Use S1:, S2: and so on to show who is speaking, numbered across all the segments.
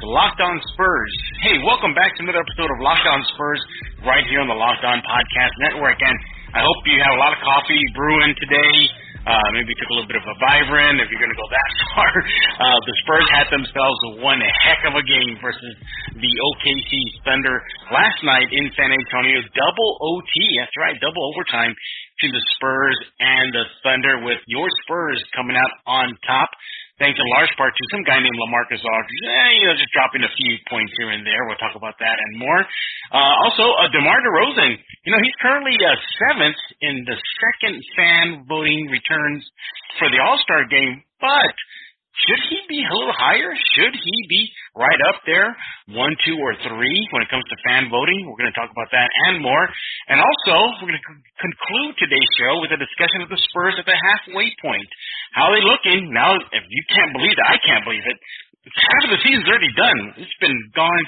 S1: Locked On Spurs. Hey, welcome back to another episode of Locked On Spurs right here on the Locked On Podcast Network. And I hope you have a lot of coffee brewing today. Maybe took a little bit of a Vibrant if you're going to go that far. The Spurs had themselves one heck of a game versus the OKC Thunder last night in San Antonio. Double OT, that's right, double overtime to the Spurs and the Thunder, with your Spurs coming out on top, thanks in large part to some guy named LaMarcus Aldridge, just dropping a few points here and there. We'll talk about that and more. Also, DeMar DeRozan, he's currently seventh in the second fan voting returns for the All-Star game, but should he be a little higher? Should he be right up there, 1, 2, or 3 when it comes to fan voting? We're going to talk about that and more. And also, we're going to conclude today's show with a discussion of the Spurs at the halfway point. How are they looking? Now, if you can't believe it, I can't believe it. Half of the season's already done. It's been going,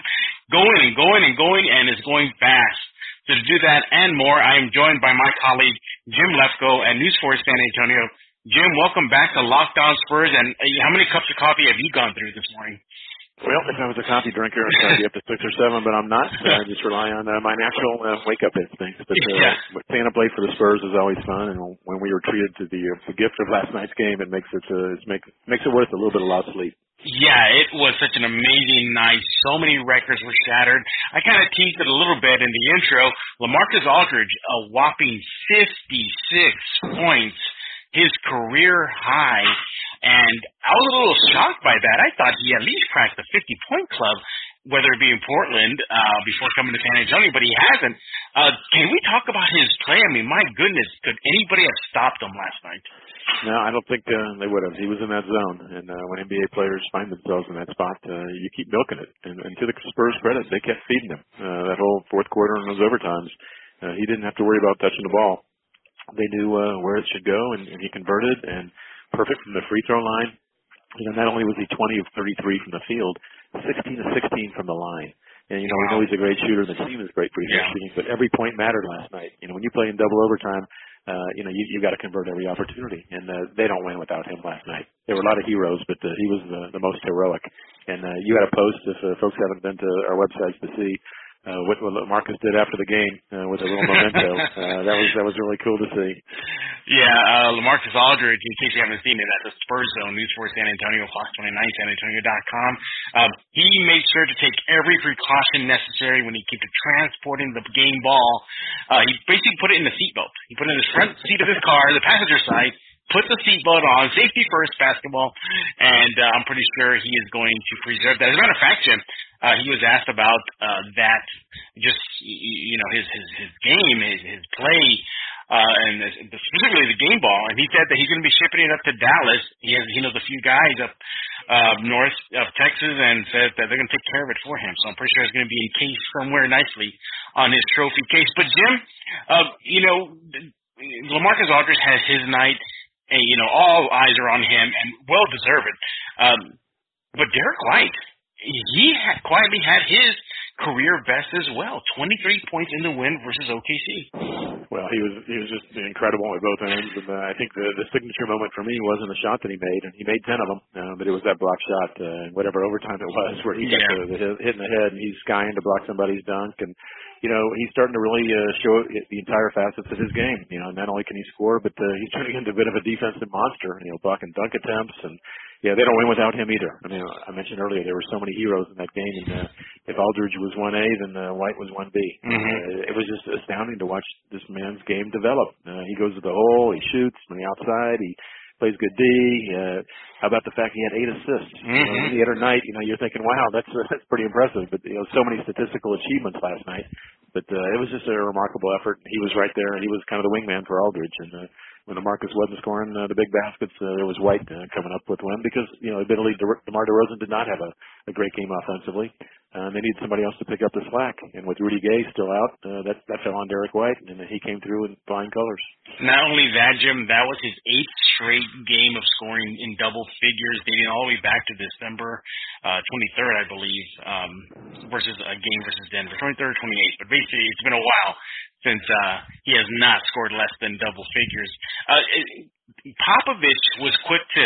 S1: and it's going fast. So to do that and more, I am joined by my colleague, Jim Lefkoe at News 4 San Antonio. Jim, welcome back to Locked On Spurs. And how many cups of coffee have you gone through this morning?
S2: Well, if I was a coffee drinker, I'd be up to 6 or 7, but I'm not. I just rely on my natural wake-up instincts. But staying up late for the Spurs is always fun, and when we were treated to the gift of last night's game, it makes it worth a little bit of lost sleep.
S1: Yeah, it was such an amazing night. So many records were shattered. I kind of teased it a little bit in the intro. LaMarcus Aldridge, a whopping 56 points, his career high. And I was a little shocked by that. I thought he at least cracked the 50-point club, whether it be in Portland before coming to San Antonio, but he hasn't. Can we talk about his play? I mean, my goodness, could anybody have stopped him last night?
S2: No, I don't think they would have. He was in that zone, and when NBA players find themselves in that spot, you keep milking it. And to the Spurs' credit, they kept feeding him. That whole fourth quarter and those overtimes, he didn't have to worry about touching the ball. They knew where it should go, and he converted, and perfect from the free throw line. Not only was he 20 of 33 from the field, 16 of 16 from the line. And, we know he's a great shooter, and the team is great free throw shooting, but every point mattered last night. When you play in double overtime, you got to convert every opportunity, and they don't win without him last night. There were a lot of heroes, but he was the most heroic. And you had a post, if folks haven't been to our websites to see what Marcus did after the game with a little memento. That was really cool to see.
S1: Yeah, LaMarcus Aldridge, in case you haven't seen it, at the Spurs Zone, News 4 San Antonio, Fox 29, SanAntonio.com. He made sure to take every precaution necessary when he kept transporting the game ball. He basically put it in the seatbelt. He put it in the front seat of his car, the passenger side, put the seatbelt on, safety first basketball, and I'm pretty sure he is going to preserve that. As a matter of fact, Jim, he was asked about that, just, his game, his play, and specifically the game ball, and he said that he's going to be shipping it up to Dallas. He knows a few guys up north of Texas, and said that they're going to take care of it for him. So I'm pretty sure it's going to be encased somewhere nicely on his trophy case. But Jim, LaMarcus Aldridge has his night, and all eyes are on him, and well deserved. But Derek White, he quietly had his career best as well, 23 points in the win versus OKC.
S2: Well, he was just incredible at both ends, and I think the signature moment for me wasn't a shot that he made, and he made 10 of them, but it was that block shot, whatever overtime it was, where he got the hit in the head, and he's skying to block somebody's dunk, and he's starting to really show the entire facets of his game. Not only can he score, but he's turning into a bit of a defensive monster. Blocking dunk attempts, and they don't win without him either. I mean, I mentioned earlier there were so many heroes in that game, and if Aldridge was 1A, then White was 1B.
S1: Mm-hmm.
S2: It was just astounding to watch this man's game develop. He goes to the hole, he shoots from the outside, he plays good D. How about the fact he had 8 assists?
S1: Mm-hmm.
S2: The other night, you're thinking, wow, that's pretty impressive. But so many statistical achievements last night. But it was just a remarkable effort. He was right there, and he was kind of the wingman for Aldridge. And when DeMarcus wasn't scoring the big baskets, there was White coming up with one because, admittedly, DeMar DeRozan did not have a great game offensively. They needed somebody else to pick up the slack. And with Rudy Gay still out, that fell on Derek White, and he came through in flying colors.
S1: Not only that, Jim, that was his 8th straight game of scoring in double figures, dating all the way back to December 23rd, I believe, versus a game versus Denver, 23rd or 28th. But basically, it's been a while since he has not scored less than double figures. Popovich was quick to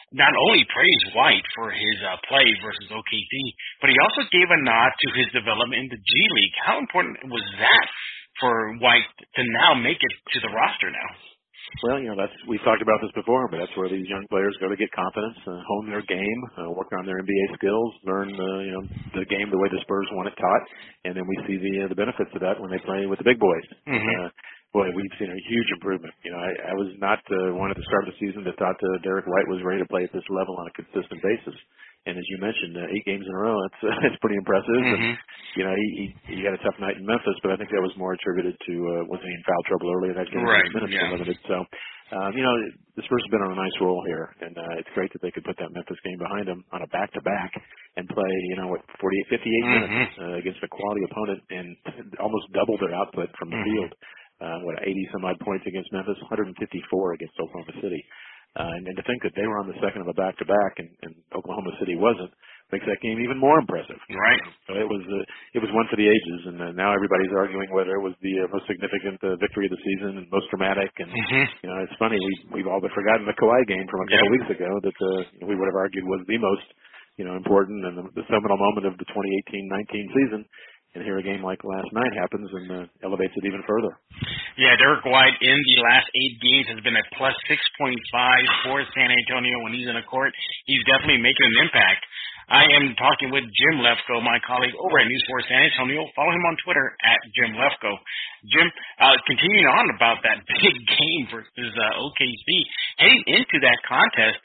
S1: not only praised White for his play versus OKC, but he also gave a nod to his development in the G League. How important was that for White to now make it to the roster now?
S2: Well, we've talked about this before, but that's where these young players go to get confidence, hone their game, work on their NBA skills, learn the game the way the Spurs want it taught, and then we see the benefits of that when they play with the big boys.
S1: Mm-hmm.
S2: Boy, we've seen a huge improvement. I was not one at the start of the season that thought Derek White was ready to play at this level on a consistent basis. And as you mentioned, 8 games in a row, it's pretty impressive.
S1: Mm-hmm.
S2: And, he had a tough night in Memphis, but I think that was more attributed to was he in foul trouble early in that game?
S1: Right.
S2: Minutes
S1: Yeah.
S2: were limited. So, the Spurs have been on a nice roll here, and it's great that they could put that Memphis game behind them on a back-to-back and play, 58
S1: Mm-hmm.
S2: minutes against a quality opponent and almost double their output from the field. 80-some-odd points against Memphis, 154 against Oklahoma City. And to think that they were on the second of a back-to-back and Oklahoma City wasn't makes that game even more impressive.
S1: Right.
S2: So it was one for the ages, and now everybody's arguing whether it was the most significant victory of the season and most dramatic. And it's funny, we've all but forgotten the Kawhi game from a couple weeks ago that we would have argued was the most important and the seminal moment of the 2018-19 season. And here a game like last night happens and elevates it even further.
S1: Yeah, Derek White in the last 8 games has been a plus 6.5 for San Antonio when he's in the court. He's definitely making an impact. I am talking with Jim Lefko, my colleague over at News 4 San Antonio. Follow him on Twitter at Jim Lefko. Jim, continuing on about that big game versus OKC, heading into that contest,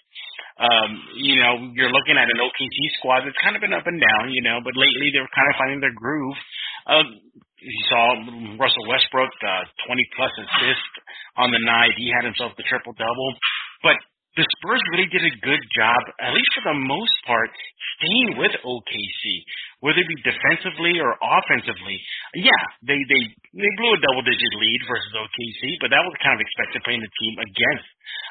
S1: you're looking at an OKC squad that's kind of been up and down, but lately they're kind of finding their groove. You saw Russell Westbrook, 20-plus assists on the night. He had himself the triple-double. But the Spurs really did a good job, at least for the most part, staying with OKC, whether it be defensively or offensively. Yeah, they blew a double-digit lead versus OKC, but that was kind of expected playing the team against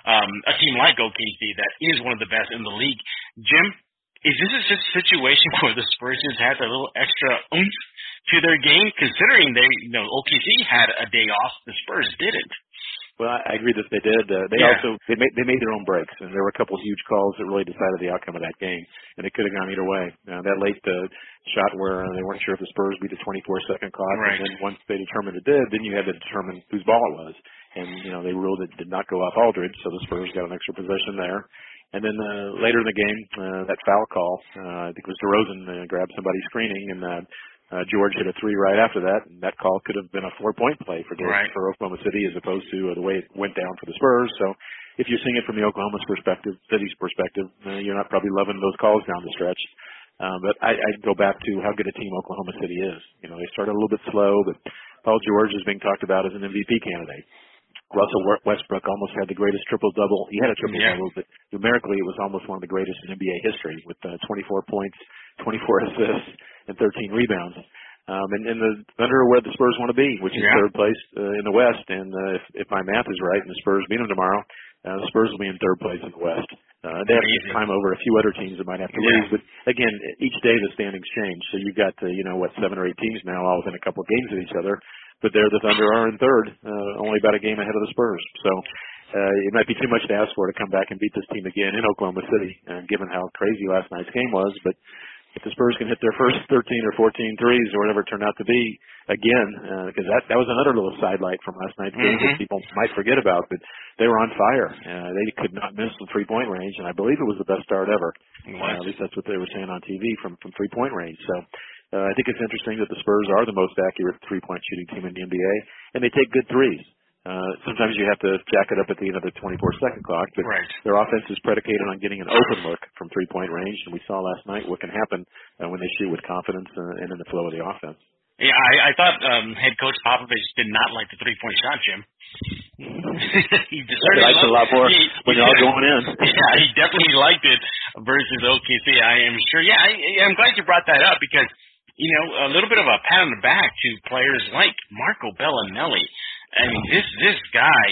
S1: a team like OKC that is one of the best in the league. Jim, is this a situation where the Spurs just had a little extra oomph to their game, considering OKC had a day off, the Spurs didn't?
S2: Well, I agree that they did. They made their own breaks, and there were a couple of huge calls that really decided the outcome of that game, and it could have gone either way. That late shot where they weren't sure if the Spurs beat the 24-second clock,
S1: right.
S2: And then once they determined it did, then you had to determine whose ball it was, and they ruled it did not go off Aldridge, so the Spurs got an extra possession there. And then later in the game, that foul call, I think it was DeRozan grabbed somebody screening, and George hit a 3 right after that, and that call could have been a 4-point play for Oklahoma City as opposed to the way it went down for the Spurs. So if you're seeing it from the Oklahoma City's perspective, you're not probably loving those calls down the stretch. But I go back to how good a team Oklahoma City is. They started a little bit slow, but Paul George is being talked about as an MVP candidate. Russell Westbrook almost had the greatest triple-double. He had a triple-double, but numerically it was almost one of the greatest in NBA history with 24 points, 24 assists, and 13 rebounds. And the Thunder are where the Spurs want to be, which is third place in the West. And if my math is right and the Spurs beat them tomorrow, the Spurs will be in third place in the West. They have to climb over a few other teams that might have to lose. But, again, each day the standings change. So you've got, 7 or 8 teams now all within a couple of games of each other. But there the Thunder are in third, only about a game ahead of the Spurs. So it might be too much to ask for to come back and beat this team again in Oklahoma City, given how crazy last night's game was. But if the Spurs can hit their first 13 or 14 threes or whatever it turned out to be again, because that was another little sidelight from last night's game that people might forget about, but they were on fire. They could not miss the three-point range, and I believe it was the best start ever. At least that's what they were saying on TV from three-point range. So I think it's interesting that the Spurs are the most accurate three-point shooting team in the NBA, and they take good threes. Sometimes you have to jack it up at the end of the 24-second clock, but their offense is predicated on getting an open look from three-point range, and we saw last night what can happen when they shoot with confidence and in the flow of the offense.
S1: Yeah, I thought head coach Popovich did not like the three-point shot, Jim. He
S2: likes it a lot more when you're all going in.
S1: Yeah, he definitely liked it versus OKC, I am sure. Yeah, I'm glad you brought that up because, a little bit of a pat on the back to players like Marco Bellinelli. I mean, this guy,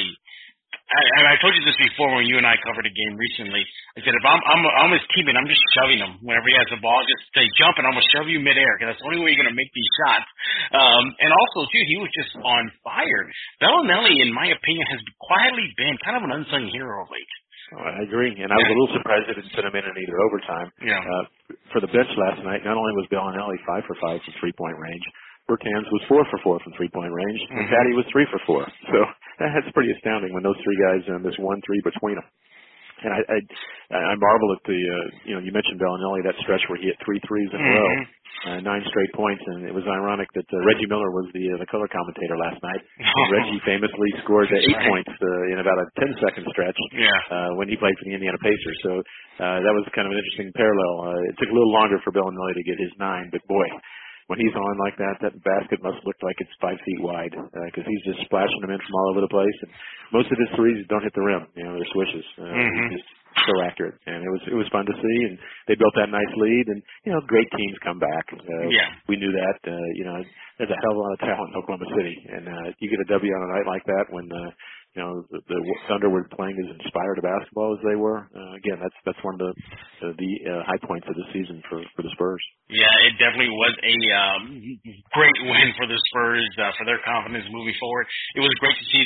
S1: I told you this before when you and I covered a game recently. I said, if I'm his teammate, I'm just shoving him whenever he has the ball. Just say, jump, and I'm going to shove you midair because that's the only way you're going to make these shots. And also, too, he was just on fire. Bellinelli, in my opinion, has quietly been kind of an unsung hero of late.
S2: Oh, I agree, and I was a little surprised they didn't put him in either overtime.
S1: Yeah.
S2: For the bench last night, not only was Bellinelli 5 for 5 from 3-point range, Bertans was 4 for 4 from 3-point range, and Patty was 3 for 4. So that's pretty astounding when those three guys miss 1 3 between them. And I marvel at the you mentioned Bellinelli, that stretch where he hit 3 threes in a row, 9 straight points, and it was ironic that Reggie Miller was the color commentator last night. And Reggie famously scored 8 points in about a 10-second stretch when he played for the Indiana Pacers. So that was kind of an interesting parallel. It took a little longer for Bellinelli to get his 9, but boy, when he's on like that basket must look like it's 5 feet wide because he's just splashing them in from all over the place. And most of his threes don't hit the rim. They're swishes. He's just so accurate, and it was fun to see. And they built that nice lead. And great teams come back. We knew that. There's a hell of a lot of talent in Oklahoma City, and you get a W on a night like that when the Thunder were playing as inspired a basketball as they were. Again, that's one of the high points of the season for the Spurs.
S1: Yeah, it definitely was a great win for the Spurs for their confidence moving forward. It was great to see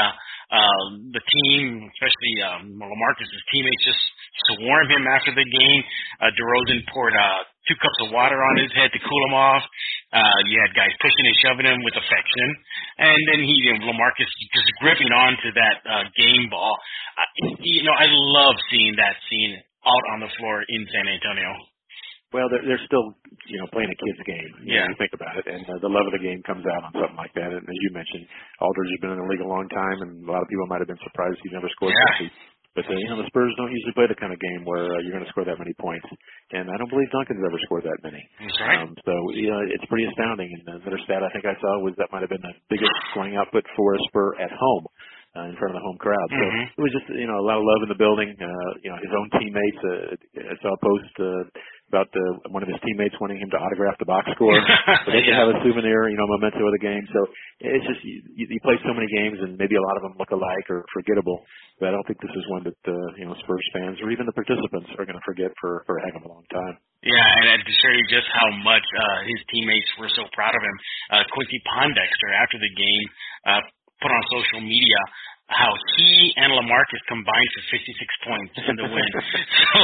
S1: the team, especially LaMarcus's teammates, just swarm him after the game. DeRozan poured 2 cups of water on his head to cool him off. You had guys pushing and shoving him with affection, and then LaMarcus just gripping onto that game ball. I love seeing that scene out on the floor in San Antonio.
S2: Well, they're still, playing a kid's game. You think about it, and the love of the game comes out on something like that. And as you mentioned, Aldridge has been in the league a long time, and a lot of people might have been surprised he never scored 50. But the Spurs don't usually play the kind of game where you're going to score that many points, and I don't believe Duncan's ever scored that many.
S1: That's right.
S2: So it's pretty astounding. And another stat I think I saw was that might have been the biggest scoring output for a Spur at home. In front of the home crowd. So it was just, a lot of love in the building. His own teammates, I saw a post about one of his teammates wanting him to autograph the box score so they could have a souvenir, memento of the game. So it's just, you play so many games and maybe a lot of them look alike or forgettable, but I don't think this is one that, Spurs fans or even the participants are going to forget for a heck of a long time.
S1: Yeah, and to show you just how much his teammates were so proud of him, Quincy Pondexter, after the game, put on social media how he and LaMarcus combined for 56 points in the win. So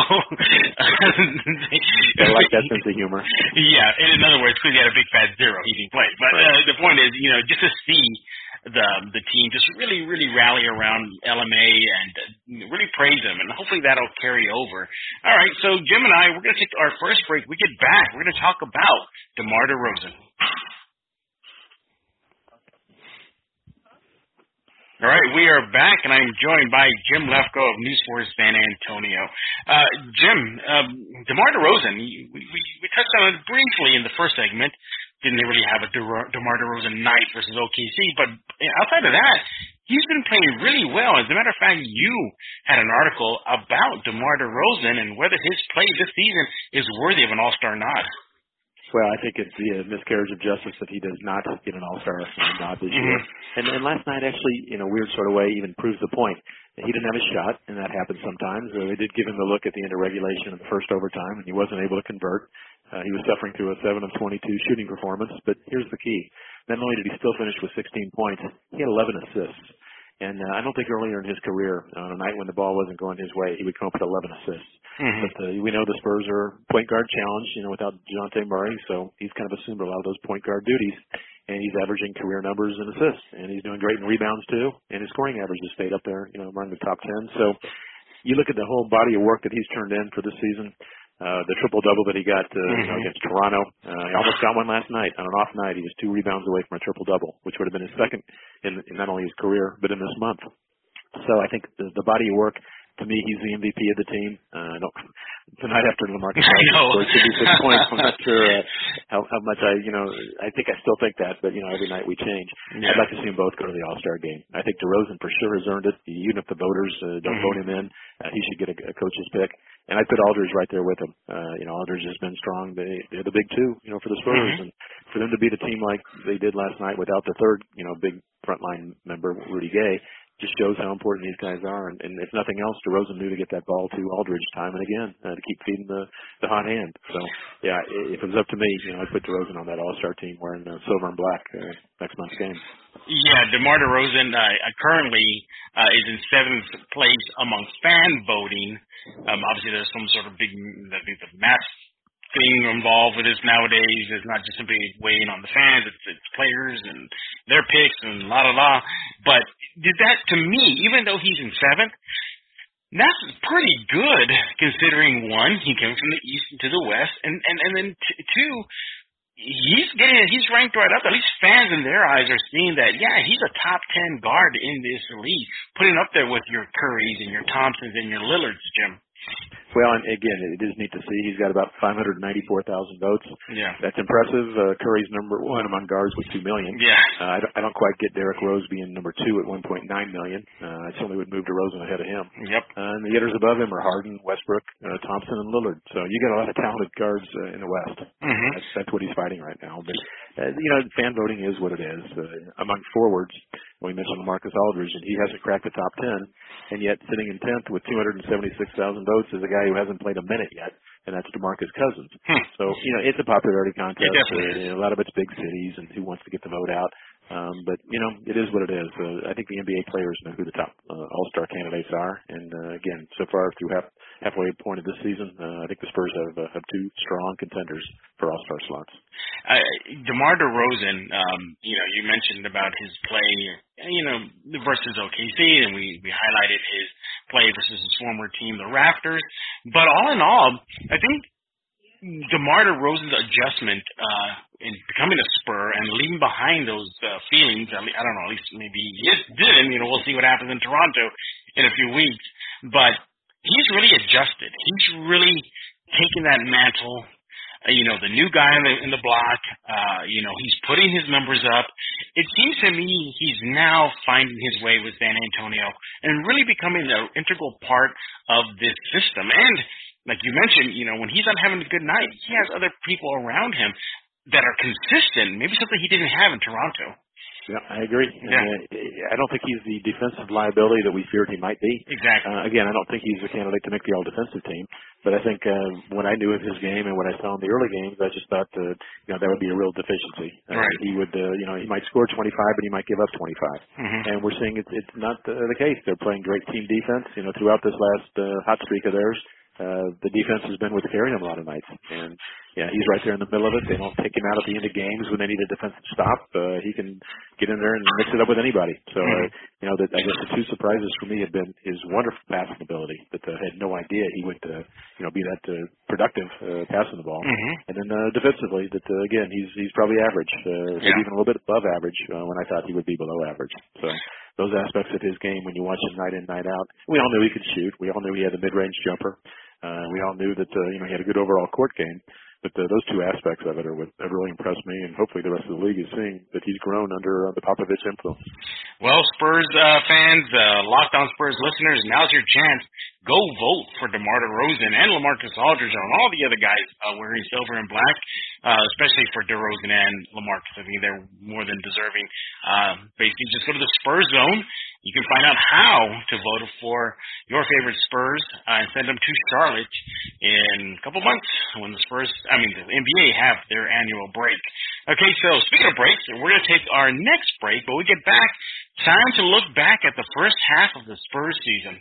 S2: I like that sense of humor.
S1: Yeah, in other words, because he had a big fat 0, he didn't play. But the point is, just to see the team just really, really rally around LMA and really praise them, and hopefully that'll carry over. All right, so Jim and I, we're going to take our first break. We get back, we're going to talk about DeMar DeRozan. All right, we are back, and I'm joined by Jim Lefko of News Force San Antonio. Jim, DeMar DeRozan, we touched on it briefly in the first segment. Didn't really have a DeMar DeRozan night versus OKC, but outside of that, he's been playing really well. As a matter of fact, you had an article about DeMar DeRozan and whether his play this season is worthy of an All-Star nod.
S2: Well, I think it's a miscarriage of justice that he does not get an All-Star nod this year. And last night, actually, in a weird sort of way, even proves the point. He didn't have a shot, and that happens sometimes. They did give him the look at the end of regulation in the first overtime, and he wasn't able to convert. He was suffering through a 7 of 22 shooting performance. But here's the key. Not only did he still finish with 16 points, he had 11 assists. And I don't think earlier in his career, on a night when the ball wasn't going his way, he would come up with 11 assists. But we know the Spurs are point guard challenged, without DeJounte Murray, so he's kind of assumed a lot of those point guard duties. And he's averaging career numbers in assists. And he's doing great in rebounds, too. And his scoring average has stayed up there, among the top 10. So you look at the whole body of work that he's turned in for this season. The triple-double that he got against Toronto. He almost got one last night. On an off night, he was 2 rebounds away from a triple-double, which would have been his second in not only his career, but in this month. So I think the body of work, to me, he's the MVP of the team. Tonight after LaMarcus scored 56 points, I'm not sure how much I think I still think that, but, every night we change. I'd like to see them both go to the All-Star game. I think DeRozan for sure has earned it. Even if the voters don't vote him in, he should get a coach's pick. And I put Aldridge right there with him. Aldridge has been strong. They're the big two, for the Spurs. And for them to beat a team like they did last night without the third, big frontline member, Rudy Gay, just shows how important these guys are. And if nothing else, DeRozan knew to get that ball to Aldridge time and again to keep feeding the hot hand. So, yeah, if it was up to me, I'd put DeRozan on that All-Star team wearing silver and black next month's game.
S1: Yeah, DeMar DeRozan currently is in 7th place among fan voting. Obviously, there's some sort of big math thing involved with this nowadays. It's not just simply weighing on the fans, it's players and their picks and la. But to me, even though he's in 7th, that's pretty good considering, one, he came from the East to the West, and then two, he's ranked right up. At least fans in their eyes are seeing that, yeah, he's a top 10 guard in this league, putting up there with your Currys and your Thompsons and your Lillards, Jim.
S2: Well, and again, it is neat to see. He's got about 594,000 votes.
S1: Yeah.
S2: That's impressive. Curry's number 1 among guards with 2 million.
S1: Yeah.
S2: I don't quite get Derrick Rose being number 2 at 1.9 million. I certainly would move DeRozan ahead of him.
S1: Yep.
S2: And the hitters above him are Harden, Westbrook, Thompson, and Lillard. So you got a lot of talented guards in the West.
S1: Mm-hmm.
S2: That's what he's fighting right now. But, fan voting is what it is. Among forwards, we mentioned LaMarcus Aldridge, and he hasn't cracked the top 10, and yet sitting in 10th with 276,000 votes is a guy who hasn't played a minute yet, and that's DeMarcus Cousins. So, it's a popularity contest. A lot of it's big cities and who wants to get the vote out. But, it is what it is. I think the NBA players know who the top All-Star candidates are. And, again, so far through halfway point of this season, I think the Spurs have 2 strong contenders for All-Star slots.
S1: DeMar DeRozan, you mentioned about his play, versus OKC, and we highlighted his play versus his former team, the Raptors. But all in all, I think DeMar DeRozan's adjustment in becoming a Spur and leaving behind those feelings, I don't know, at least maybe he didn't. We'll see what happens in Toronto in a few weeks. But he's really adjusted. He's really taken that mantle. The new guy in the block, he's putting his numbers up. It seems to me he's now finding his way with San Antonio and really becoming an integral part of this system. And like you mentioned, when he's not having a good night, he has other people around him that are consistent, maybe something he didn't have in Toronto.
S2: Yeah, I agree.
S1: Yeah.
S2: I don't think he's the defensive liability that we feared he might be.
S1: Exactly.
S2: Again, I don't think he's a candidate to make the all-defensive team. But I think when I knew of his game and what I saw in the early games, I just thought that would be a real deficiency.
S1: Right.
S2: He would, he might score 25, but he might give up 25.
S1: Mm-hmm.
S2: And we're seeing it's not the case. They're playing great team defense. Throughout this last hot streak of theirs, the defense has been what's carrying him a lot of nights. And yeah, he's right there in the middle of it. They don't take him out at the end of games when they need a defensive stop. He can get in there and mix it up with anybody. So, I guess the 2 surprises for me have been his wonderful passing ability that I had no idea he would, be that productive passing the ball.
S1: Mm-hmm.
S2: And then defensively, that again, he's probably average, maybe even a little bit above average when I thought he would be below average. So those aspects of his game, when you watch him night in, night out, we all knew he could shoot. We all knew he had the mid-range jumper. We all knew that he had a good overall court game. But those 2 aspects of it have really impressed me, and hopefully the rest of the league is seeing that he's grown under the Popovich influence.
S1: Well, Spurs fans, Locked On Spurs listeners, now's your chance. Go vote for DeMar DeRozan and LaMarcus Aldridge and all the other guys wearing silver and black, especially for DeRozan and LaMarcus. I think they're more than deserving. Basically, just go to the Spurs Zone. You can find out how to vote for your favorite Spurs and send them to Charlotte in a couple months when the NBA have their annual break. Okay, so speaking of breaks, we're going to take our next break, but we get back, time to look back at the first half of the Spurs season.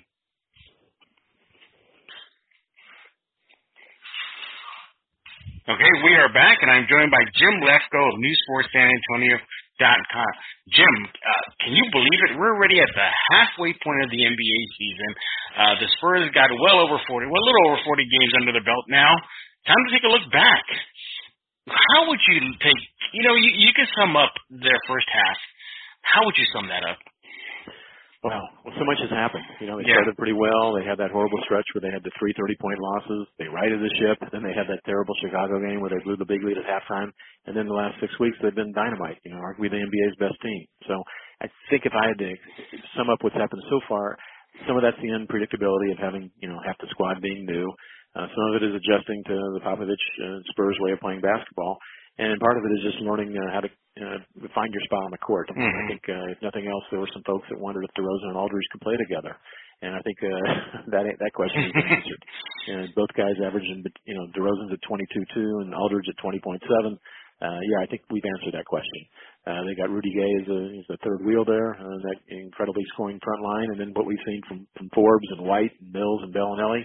S1: Okay, we are back, and I'm joined by Jim Lefko of NewsSportsSanAntonio.com. Jim, can you believe it? We're already at the halfway point of the NBA season. The Spurs got a little over 40 games under their belt now. Time to take a look back. How would you take, you can sum up their first half. How would you sum that up?
S2: Well, so much has happened. They started pretty well. They had that horrible stretch where they had the 3 30-point losses. They righted the ship. Then they had that terrible Chicago game where they blew the big lead at halftime. And then the last 6 weeks, they've been dynamite. Arguably the NBA's best team. So I think if I had to sum up what's happened so far, some of that's the unpredictability of having, half the squad being new. Some of it is adjusting to the Popovich Spurs way of playing basketball. And part of it is just learning how to find your spot on the court. I think, if nothing else, there were some folks that wondered if DeRozan and Aldridge could play together. And I think that question has been answered. Both guys averaging, DeRozan's at 22.2 and Aldridge at 20.7. I think we've answered that question. They got Rudy Gay as the third wheel there, that incredibly scoring front line, and then what we've seen from Forbes and White and Mills and Bellinelli,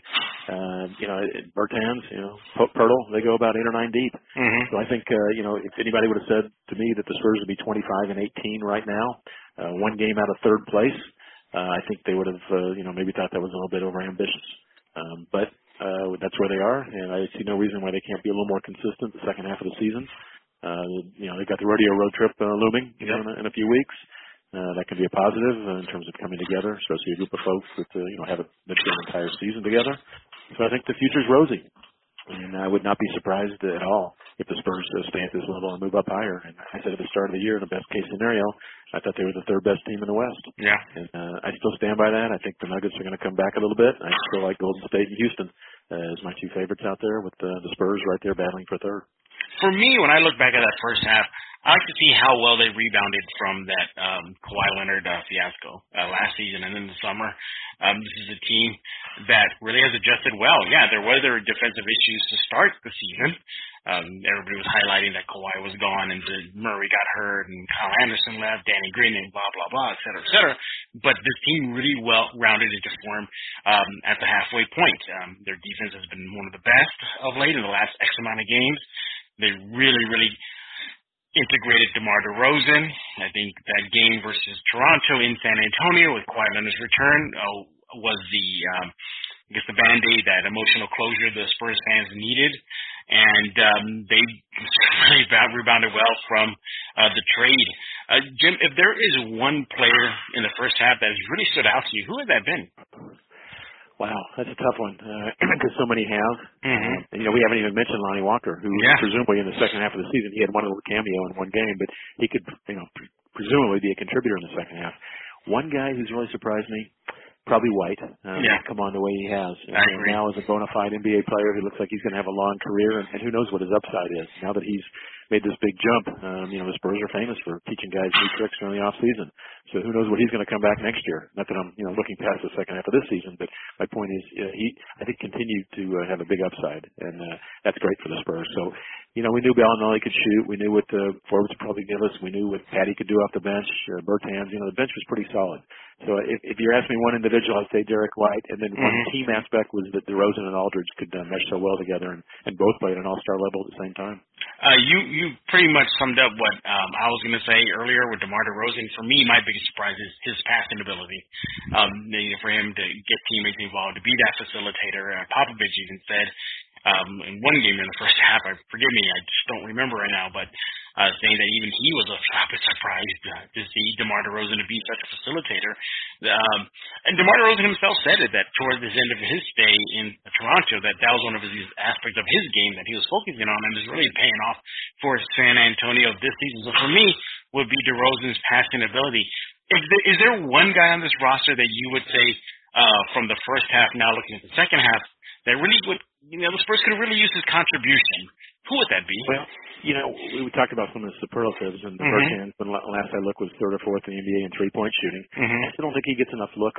S2: Bertans, Pirtle, they go about 8 or 9 deep. So I think, if anybody would have said to me that the Spurs would be 25-18 right now, one game out of third place, I think they would have, maybe thought that was a little bit overambitious. But that's where they are, and I see no reason why they can't be a little more consistent the second half of the season. They've got the rodeo road trip looming in a few weeks. That can be a positive in terms of coming together, especially a group of folks that haven't been through an entire season together. So I think the future's rosy, and I would not be surprised at all if the Spurs stay at this level and move up higher. And I said at the start of the year, in the best case scenario, I thought they were the third best team in the West.
S1: Yeah,
S2: and I still stand by that. I think the Nuggets are going to come back a little bit. I still like Golden State and Houston as my two favorites out there, with the Spurs right there battling for third.
S1: For me, when I look back at that first half, I like to see how well they rebounded from that Kawhi Leonard fiasco last season and in the summer. This is a team that really has adjusted well. Yeah, there were defensive issues to start the season. Everybody was highlighting that Kawhi was gone and Murray got hurt and Kyle Anderson left, Danny Green and blah, blah, blah, et cetera, et cetera. But this team really well rounded into form at the halfway point. Their defense has been one of the best of late in the last X amount of games. They really, really integrated DeMar DeRozan. I think that game versus Toronto in San Antonio with Kawhi Leonard's return was the Band-Aid, that emotional closure the Spurs fans needed. And they really rebounded well from the trade. Jim, if there is one player in the first half that has really stood out to you, who has that been?
S2: Wow, that's a tough one because so many have. We haven't even mentioned Lonnie Walker, who presumably in the second half of the season he had one little cameo in one game, but he could, presumably be a contributor in the second half. One guy who's really surprised me, probably White. Come on the way he has. Now as a bona fide NBA player, he looks like he's going to have a long career, and who knows what his upside is. Now that he's made this big jump, the Spurs are famous for teaching guys new tricks during the off season. So who knows what he's going to come back next year. Not that I'm, looking past the second half of this season, but my point is, he, I think, continued to have a big upside, and that's great for the Spurs. So, we knew Bellinelli could shoot. We knew what Forbes would probably give us. We knew what Patty could do off the bench. Bertans, the bench was pretty solid. So if you're asking me one individual, I'd say Derek White, and then one team aspect was that DeRozan and Aldridge could mesh so well together, and both played at an all-star level at the same time.
S1: You pretty much summed up what I was going to say earlier with DeMar DeRozan. For me, my biggest surprise is his passing ability. For him to get teammates involved, to be that facilitator. Popovich even said in one game in the first half, forgive me, I just don't remember right now, but saying that even he was a bit surprised to see DeMar DeRozan to be such a facilitator. And DeMar DeRozan himself said it, that towards the end of his stay in Toronto, that was one of his aspects of his game that he was focusing on and is really paying off for San Antonio this season. So for me, would be DeRozan's passing ability. Is there one guy on this roster that you would say from the first half, now looking at the second half, that really would, the Spurs could really use his contribution? Who would that be?
S2: Well, we talked about some of the superlatives, and Bertans, when last I looked, was third or fourth in the NBA in three-point shooting. I still don't think he gets enough looks.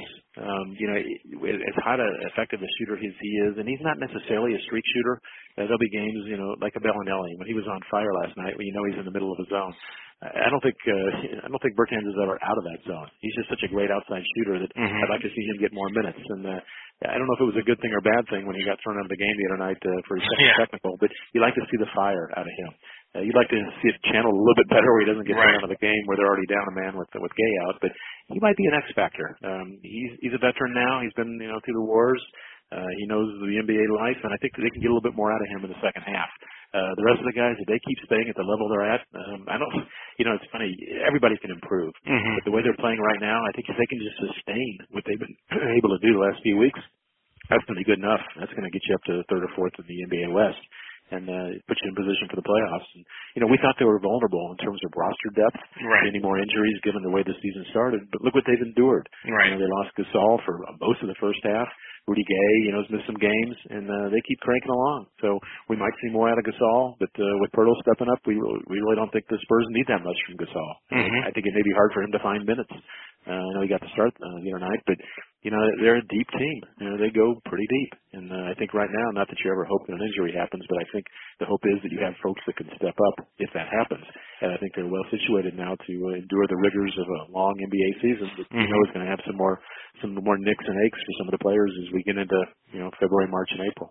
S2: As hot an effective a shooter as he is, and he's not necessarily a streak shooter. There'll be games, like a Bellinelli when he was on fire last night, when he's in the middle of a zone. I don't think Bertans is ever out of that zone. He's just such a great outside shooter that I'd like to see him get more minutes. And I don't know if it was a good thing or bad thing when he got thrown out of the game the other night for his second technical, but you like to see the fire out of him. You'd like to see it channeled a little bit better where he doesn't get thrown out of the game where they're already down a man with Gay out. But he might be an X factor. He's a veteran now. He's been through the wars. He knows the NBA life, and I think they can get a little bit more out of him in the second half. The rest of the guys, if they keep staying at the level they're at, I don't. It's funny. Everybody can improve, but the way they're playing right now, I think if they can just sustain what they've been able to do the last few weeks, that's going to be good enough. That's going to get you up to third or fourth in the NBA West. and put you in position for the playoffs. And, we thought they were vulnerable in terms of roster depth, any more injuries given the way the season started. But look what they've endured.
S1: Right.
S2: They lost Gasol for most of the first half. Rudy Gay, has missed some games, and they keep cranking along. So we might see more out of Gasol, but with Pirtle stepping up, we really don't think the Spurs need that much from Gasol. I think it may be hard for him to find minutes. I know he got to start the other night, but they're a deep team. They go pretty deep, and I think right now, not that you ever hope that an injury happens, but I think the hope is that you have folks that can step up if that happens. And I think they're well situated now to endure the rigors of a long NBA season. But is going to have some more nicks and aches for some of the players as we get into February, March, and April.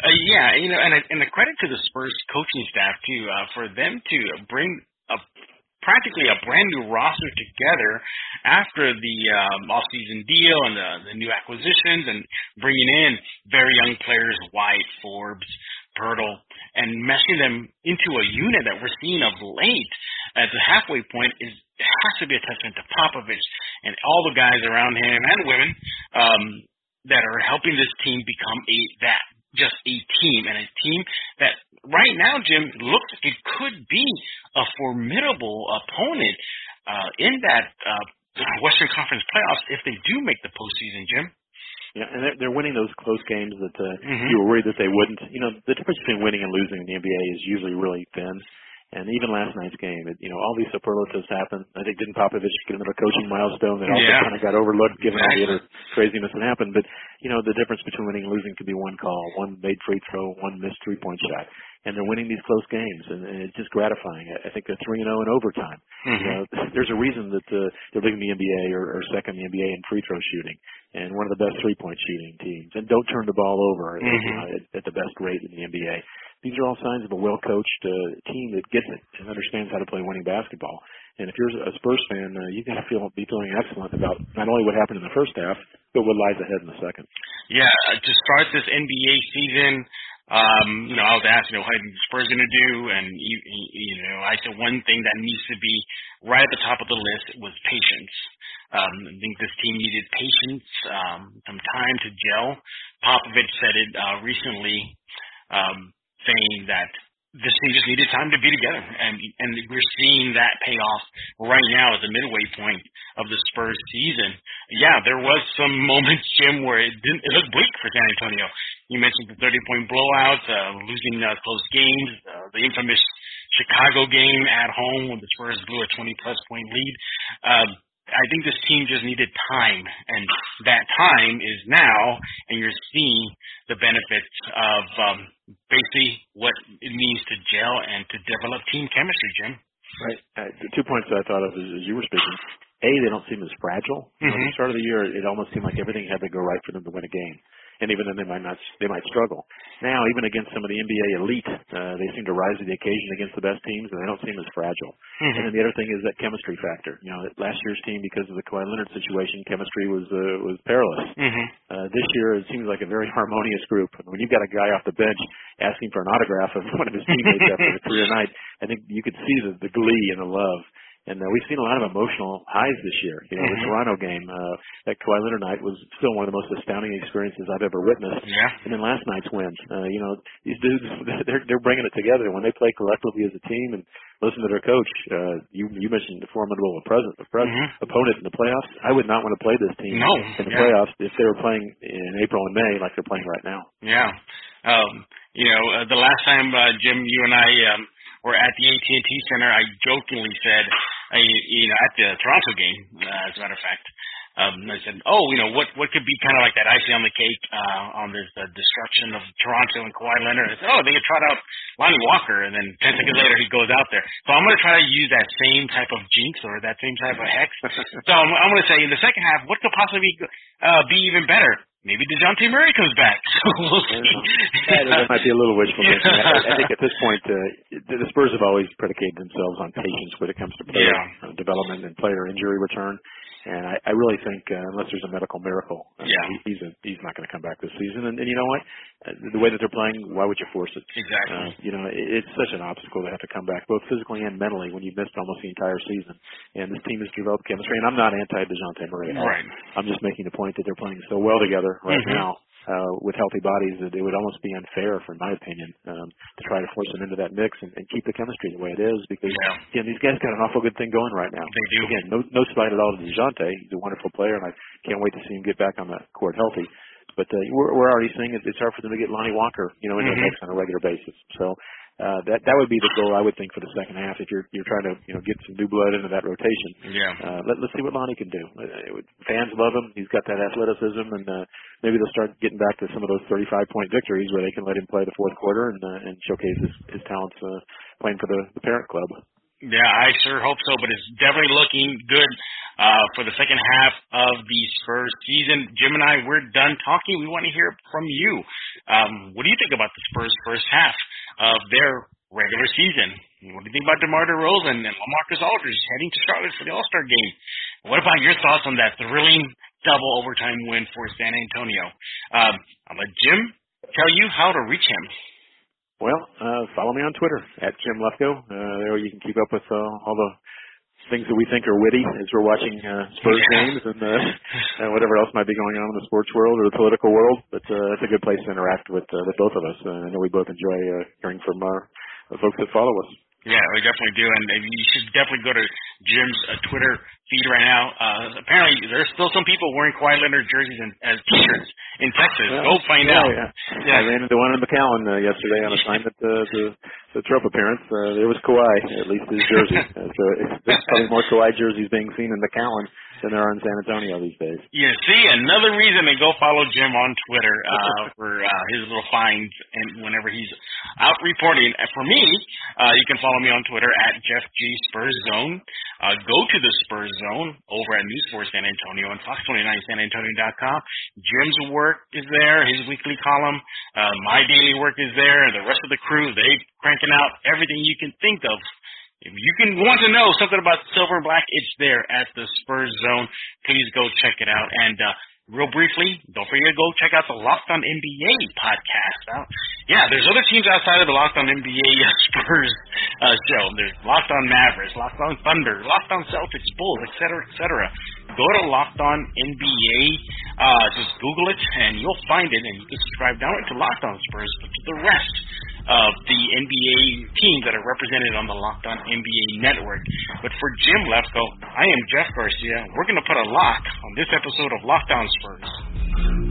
S1: And the credit to the Spurs coaching staff too, for them to bring practically a brand new roster together after the off-season deal and the new acquisitions, and bringing in very young players, White, Forbes, Pirtle, and meshing them into a unit that we're seeing of late at the halfway point has to be a testament to Popovich and all the guys around him and women that are helping this team become just a team, and a team that right now, Jim, looks like it could be a formidable opponent in that Western Conference playoffs if they do make the postseason, Jim.
S2: Yeah, and they're winning those close games that you were worried that they wouldn't. The difference between winning and losing in the NBA is usually really thin. And even last night's game, all these superlatives happened. I think didn't Popovich get another coaching milestone that also kind of got overlooked given all the other craziness that happened. But, the difference between winning and losing could be one call, one made free throw, one missed three-point shot. And they're winning these close games, and it's just gratifying. I think they're 3-0 in overtime. There's a reason that they're leading the NBA or second in the NBA in free throw shooting, and one of the best three-point shooting teams. And don't turn the ball over at the best rate in the NBA. These are all signs of a well-coached team that gets it and understands how to play winning basketball. And if you're a Spurs fan, you got to be feeling excellent about not only what happened in the first half, but what lies ahead in the second.
S1: Yeah, to start this NBA season, I was asked, what are the Spurs going to do? And, I said one thing that needs to be right at the top of the list was patience. I think this team needed patience, some time to gel. Popovich said it recently, saying that this team just needed time to be together, and we're seeing that pay off right now at the midway point of the Spurs season. Yeah, there was some moments, Jim, where it looked bleak for San Antonio. You mentioned the 30-point blowouts, losing close games, the infamous Chicago game at home when the Spurs blew a 20-plus point lead. I think this team just needed time, and that time is now, and you're seeing the benefits of basically what it means to gel and to develop team chemistry, Jim.
S2: Right. The 2 points that I thought of as you were speaking, they don't seem as fragile. At the start of the year, it almost seemed like everything had to go right for them to win a game. And even then, they might struggle. Now, even against some of the NBA elite, they seem to rise to the occasion against the best teams, and they don't seem as fragile. And then the other thing is that chemistry factor. Last year's team, because of the Kawhi Leonard situation, chemistry was perilous. This year, it seems like a very harmonious group. When you've got a guy off the bench asking for an autograph of one of his teammates after a career night, I think you could see the glee and the love. And we've seen a lot of emotional highs this year. The Toronto game, that Kawhi Leonard night was still one of the most astounding experiences I've ever witnessed.
S1: Yeah.
S2: And then last night's wins. These dudes, they're bringing it together. When they play collectively as a team and listen to their coach, you mentioned the formidable opponent in the playoffs. I would not want to play this team in the playoffs if they were playing in April and May like they're playing right now.
S1: Yeah. The last time, Jim, you and I were at the AT&T Center, I jokingly said, at the Toronto game, as a matter of fact, I said, what could be kind of like that icing on the cake on this destruction of Toronto and Kawhi Leonard? I said, they could trot out Lonnie Walker, and then 10 seconds later he goes out there. So I'm going to try to use that same type of jinx or that same type of hex. So I'm going to say in the second half, what could possibly be even better? Maybe DeJounte Murray comes back. We'll see.
S2: That might be a little wishful thinking. I think at this point, the Spurs have always predicated themselves on patience when it comes to player development and player injury return. And I really think unless there's a medical miracle, he's not going to come back this season. And you know what? The way that they're playing, why would you force it?
S1: Exactly.
S2: It's such an obstacle to have to come back, both physically and mentally, when you've missed almost the entire season. And this team has developed chemistry. And I'm not anti-DeJounte Murray at all.
S1: Right.
S2: I'm just making the point that they're playing so well together right now with healthy bodies, that it would almost be unfair, in my opinion, to try to force them into that mix and keep the chemistry the way it is, because again, these guys got an awful good thing going right now.
S1: They do.
S2: Again, no slight at all to DeJounte. He's a wonderful player, and I can't wait to see him get back on the court healthy. But we're already seeing it's hard for them to get Lonnie Walker, into the mix on a regular basis. So that would be the goal, I would think, for the second half, if you're trying to get some new blood into that rotation.
S1: Yeah.
S2: Let's see what Lonnie can do. Fans love him. He's got that athleticism, and maybe they'll start getting back to some of those 35-point victories where they can let him play the fourth quarter and showcase his talents playing for the parent club.
S1: Yeah, I sure hope so, but it's definitely looking good for the second half of the Spurs season. Jim and I, we're done talking. We want to hear from you. What do you think about the Spurs' first half of their regular season? What do you think about DeMar DeRozan and LaMarcus Aldridge heading to Charlotte for the All-Star game? What about your thoughts on that thrilling double overtime win for San Antonio? I'll let Jim tell you how to reach him.
S2: Well, follow me on Twitter @Jim Lefkoe. There you can keep up with all the things that we think are witty as we're watching Spurs games and whatever else might be going on in the sports world or the political world. But it's a good place to interact with both of us. I know we both enjoy hearing from the folks that follow us.
S1: Yeah, we definitely do, and you should definitely go to Jim's Twitter feed right now. Apparently, there's still some people wearing Kawhi Leonard jerseys as T-shirts in Texas. Go find out.
S2: Yeah. I ran into one in McAllen yesterday on assignment to the Trop appearance. There was Kawhi, at least his jersey. So there's probably more Kawhi jerseys being seen in McAllen than there are in San Antonio these days.
S1: Yeah, see, another reason to go follow Jim on Twitter for his little finds and whenever he's out reporting. For me, you can follow me on Twitter @JeffGSpursZone. Go to the Spurs Zone over at News Force San Antonio and Fox29SanAntonio.com. Jim's work is there, his weekly column. My daily work is there. The rest of the crew, they cranking out everything you can think of. If you can want to know something about Silver and Black, it's there at the Spurs Zone. Please go check it out. And real briefly, don't forget to go check out the Locked On NBA podcast. There's other teams outside of the Locked On NBA Spurs show. There's Locked On Mavericks, Locked On Thunder, Locked On Celtics, Bulls, etc., etc. Go to Locked On NBA. Just Google it, and you'll find it, and you can subscribe not only to Locked On Spurs, but to the rest of the NBA teams that are represented on the Locked On NBA network. But for Jim Lefkoe, I am Jeff Garcia. We're going to put a lock on this episode of Locked On Spurs.